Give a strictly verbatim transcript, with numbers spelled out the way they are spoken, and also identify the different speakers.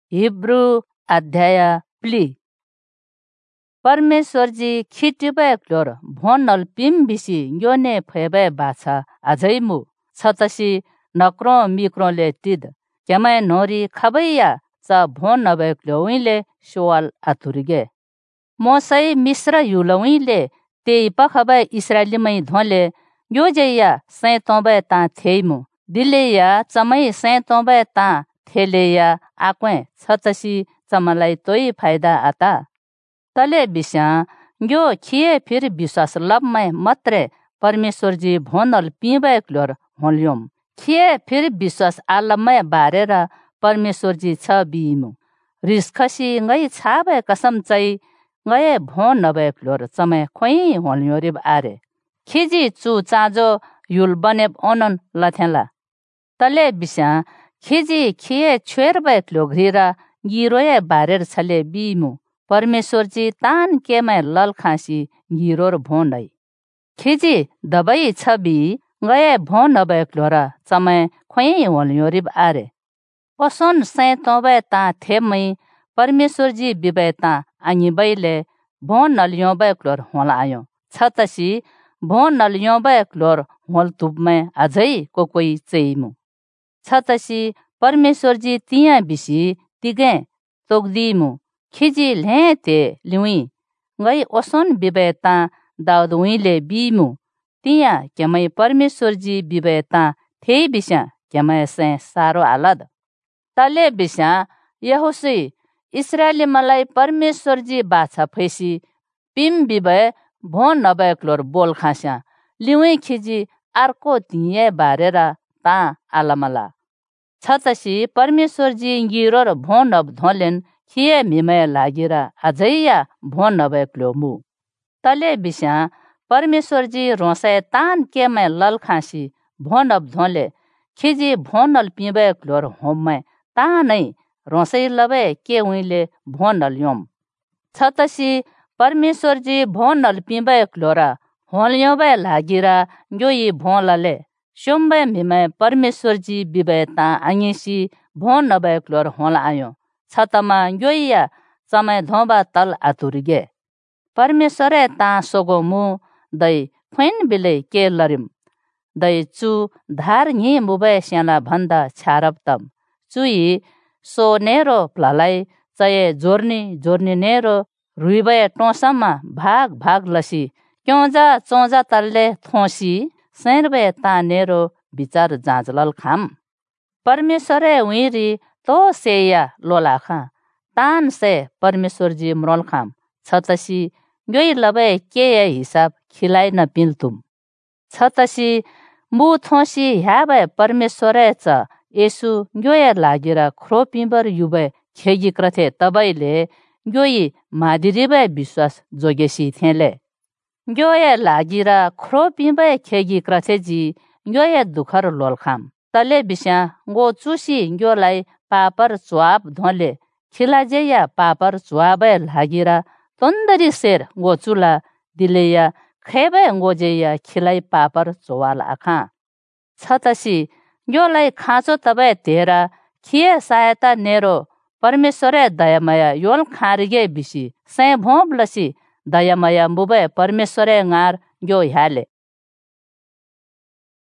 Speaker 1: Hebrew अध्याय प्ली परमेश्वरजी खिटिबे क्लोर भोनल पिम बिसी योने फेबे बाछा अझै मु छतसी नक्रो मिक्रोले तिद केमै नोरी खबैया च भोन नबे क्लोइले सोवाल आथुरिगे मोसै मिश्र युलौइले तेई पखबे इस्राएलीमै धोले यो जैया सै तोबे ता थेइमु दिलेया चमै सै तोबे ता थेलेया आक्वे छतसी चमलाई तोई फाइदा आता तले बिस्या यो खिए फिर विश्वास लबमै मत्रे परमेश्वरजी भोनल पिबे क्लोर होल्योम खिए फिर विश्वास आलमै बारेर परमेश्वरजी छ बिइमु रिस खसी ngै छाबे कसम चाहिँ ngै भो नबे क्लोर चमै खोइ होल्योरिब आरे खिजी चु चाँजो युल बनेब ओनन लथेला तले बिस्या खिजी खिए छ्वेरबे क्लोघ्रिरा गिरोए बारेर छले बिइमु परमेश्वरजी तान केमै लल खासी गिरोर भोनै खिजी दबै छबि गए भो नबे क्लोरा चमै खोइ होल्योरिब आरे ओसन सै तोबे ता थेमै परमेश्वरजी बिबे ता आङि बैले भो नलियोबे क्लोर होल आयो छतसी भो नलियोबे क्लोर होल तुबमै अझै कोकोइ चैमु छतसी परमेश्वरजी तिया बिसी तिगे तोगदिमु खिजी ले ते लिउई गै ओसन बिबे ता दाउद उइले बिमु तिया केमै परमेश्वरजी बिबे ता थे बिस्या केमै से सारो आलद तले बिस्या यहोसुई इस्राएली मलाई परमेश्वरजी बाछा फैसी पिम बिबे भो नबे क्लोर बोल खास्या लिउई खिजी अर्को तिये बारेर ता आलमला छतसी परमेश्वरजी गिरोर भो नब धोलेन खिए मिमय लागिरा अझैया भो नबे क्लोमु तले बिस्या परमेश्वरजी रोसे तान केमै लल खासी भो नब धोले खिजी भो नल पिबे क्लोर होममै ता नै रोसै लबे के उइले भो नल्योम छतसी परमेश्वरजी भो नल पिबे क्लोरा होल्योबे लागिरा योई भो लले सोम्बे मिमै परमेश्वरजी बिबे ता आङेसी भो नबे क्लोर होल आयो छतमा योइया चमै धोबा तल आतुरिगे परमेश्वरे ता सोगो मु दै खोइन बिले के लरिम दै चु धार नि मुबे स्याला भन्दा छारब तम चुई सो नेरो प्लालाई चये जोर्नी जोर्नी नेरो रुइबे टोसमा भाग भाग लसी क्योंजा चोंजा तल्ले थोसी सैरबे ता नेरो विचार जाँचलल खाम परमेश्वरे उइरी तो सेया लोलाखा तान से परमेश्वरजी म्रोल खाम छतसी योई लबे के हिसाब खिलाइ न पिल्तुम छतसी मु थोसी ह्याबे परमेश्वरे च यसु योय लागिरा ख्रो पिबर युबे खेगी क्रथे तबैले योई मादिरिबे विश्वास जोगेसी थेले योय लागिरा ख्रो पिबे खेगी क्रथेजी योय दुखर लोलखाम तले बिस्या गो चुसी योलाई पापर च्वाप धोले खिलाजेया पापर च्वाबे लागिरा तोन्दरी शेर गोचुला दिलेया खेबे गोजेया खिलाई पापर चोवाल आखा छतसी योलाई खाँचो तबे तेरा खिए सहायता नेरो परमेश्वरे दयामया योल खारिगे बिसी सै भोब लसी दयामया मुबे परमेश्वरे ngaर यो ह्याले